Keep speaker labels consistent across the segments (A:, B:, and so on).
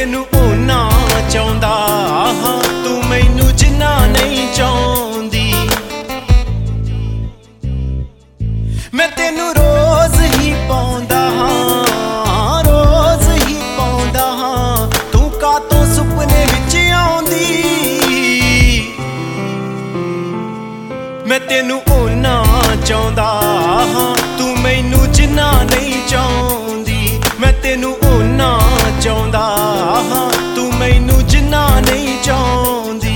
A: ਤੈਨੂੰ ਓਨਾ ਚਾਹੁੰਦਾ ਹਾਂ, ਤੂੰ ਮੈਨੂੰ ਜਿੰਨਾ ਨਹੀਂ ਚਾਹੁੰਦੀ। ਮੈਂ ਤੈਨੂੰ ਰੋਜ਼ ਹੀ ਪਾਉਂਦਾ ਹਾਂ, ਰੋਜ਼ ਹੀ ਪਾਉਂਦਾ ਹਾਂ, ਤੂੰ ਕਾਤੋਂ ਸੁਪਨੇ ਵਿੱਚ ਆਉਂਦੀ। ਮੈਂ ਤੈਨੂੰ ਓਨਾ ਚਾਹੁੰਦਾ ਹਾਂ, ਤੂੰ ਮੈਨੂੰ ਜਿੰਨਾ ਨਹੀਂ ਚਾਹੁੰਦੀ। ਮੈਂ ਤੈਨੂੰ ਓਨਾ ਚਾਹੁੰਦਾ ਹਾਂ, ਤੂੰ ਮੈਨੂੰ ਜਿੰਨਾ ਨਹੀਂ ਚਾਹੁੰਦੀ।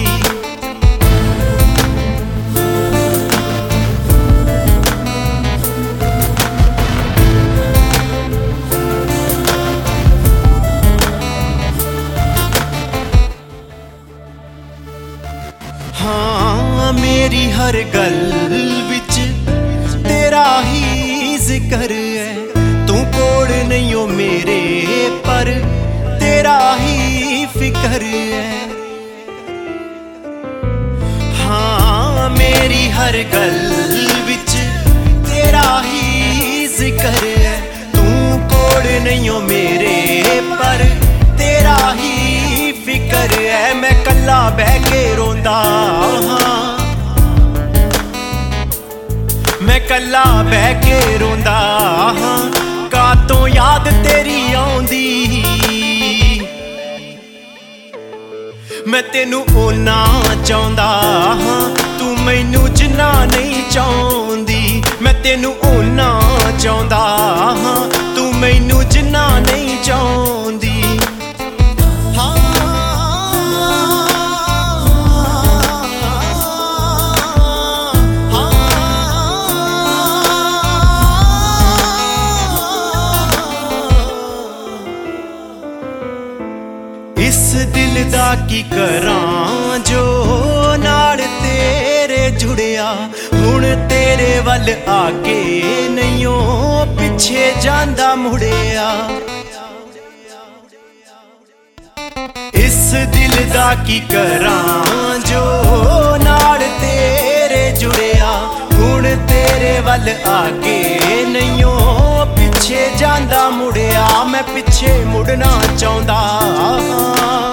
A: ਹਾਂ ਮੇਰੀ ਹਰ ਗੱਲ ਵਿੱਚ ਤੇਰਾ ਹੀ ਜ਼ਿਕਰ ਹੈ, ਤੂੰ ਕੋਲ ਨਹੀਂ ਓ ਮੇਰੇ ਪਰ ਤੇਰਾ ਹੀ ਫਿਕਰ ਹੈ। ਹਾਂ ਮੇਰੀ ਹਰ ਗੱਲ ਵਿੱਚ ਤੇਰਾ ਹੀ ਜ਼ਿਕਰ ਹੈ, ਤੂੰ ਕੋਲ ਨਹੀਂ ਓ ਮੇਰੇ ਪਰ ਤੇਰਾ ਹੀ ਫਿਕਰ ਹੈ। ਮੈਂ ਕੱਲਾ ਬਹਿ ਕੇ ਰੋਂਦਾ ਹਾਂ, ਮੈਂ ਕੱਲਾ ਬਹਿ ਕੇ ਰੋਂਦਾ ਹਾਂ, ਕਾਤੋਂ ਯਾਦ ਤੇਰੀ ਆਉਂਦੀ। ਮੈਂ ਤੈਨੂੰ ਓਨਾ ਚਾਹੁੰਦਾ ਹਾਂ, ਤੂੰ ਮੈਨੂੰ ਜਿੰਨਾ ਨਹੀਂ ਚਾਹੁੰਦੀ। ਮੈਂ ਤੈਨੂੰ ਓਨਾ ਚਾਹੁੰਦਾ ਹਾਂ, ਤੂੰ ਮੈਨੂੰ ਜਿੰਨਾ ਨਹੀਂ ਚਾਹੁੰਦੀ। ਇਸ ਦਿਲ ਦਾ ਕੀ ਕਰਾਂ ਜੋ ਨਾਲ ਤੇਰੇ ਜੁੜਿਆ, ਹੁਣ ਤੇਰੇ ਵੱਲ ਆ ਕੇ ਨਹੀਂ ਓ ਪਿੱਛੇ ਜਾਂਦਾ ਮੁੜਿਆ। ਇਸ ਦਿਲ ਦਾ ਕੀ ਕਰਾਂ ਜੋ ਨਾਲ ਤੇਰੇ ਜੁੜਿਆ, ਹੁਣ ਤੇਰੇ ਵੱਲ ਆ ਕੇ ਨਹੀਂ ਓ ਪਿੱਛੇ ਜਾਂਦਾ ਮੁੜਿਆ। ਮੈਂ ਪਿੱਛੇ ਮੁੜਨਾ ਚਾਹੁੰਦਾ ਹਾਂ,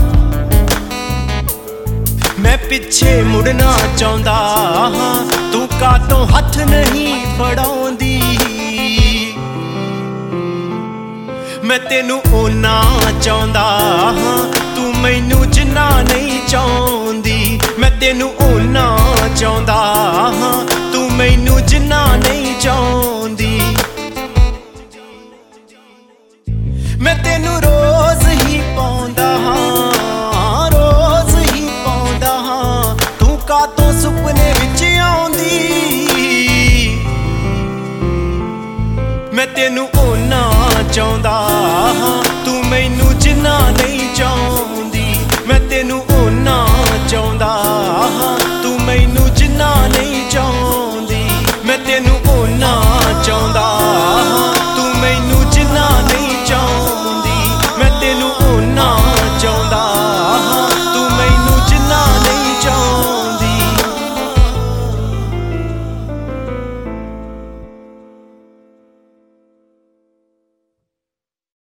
A: ਮੈਂ ਪਿੱਛੇ ਮੁੜਨਾ ਚਾਹੁੰਦਾ ਹਾਂ, ਤੂੰ ਕਾਤੋਂ ਹੱਥ ਨਹੀਂ ਫੜਾਉਂਦੀ। ਮੈਂ ਤੈਨੂੰ ਓਨਾ ਚਾਹੁੰਦਾ ਹਾਂ, ਤੂੰ ਮੈਨੂੰ ਜਿੰਨਾ ਨਹੀਂ ਚਾਹੁੰਦੀ। ਮੈਂ ਤੈਨੂੰ ਓਨਾ ਚਾਹੁੰਦਾ ਹਾਂ, ਤੂੰ ਮੈਨੂੰ ਜਿੰਨਾ ਨਹੀਂ ਚਾਹੁੰਦੀ।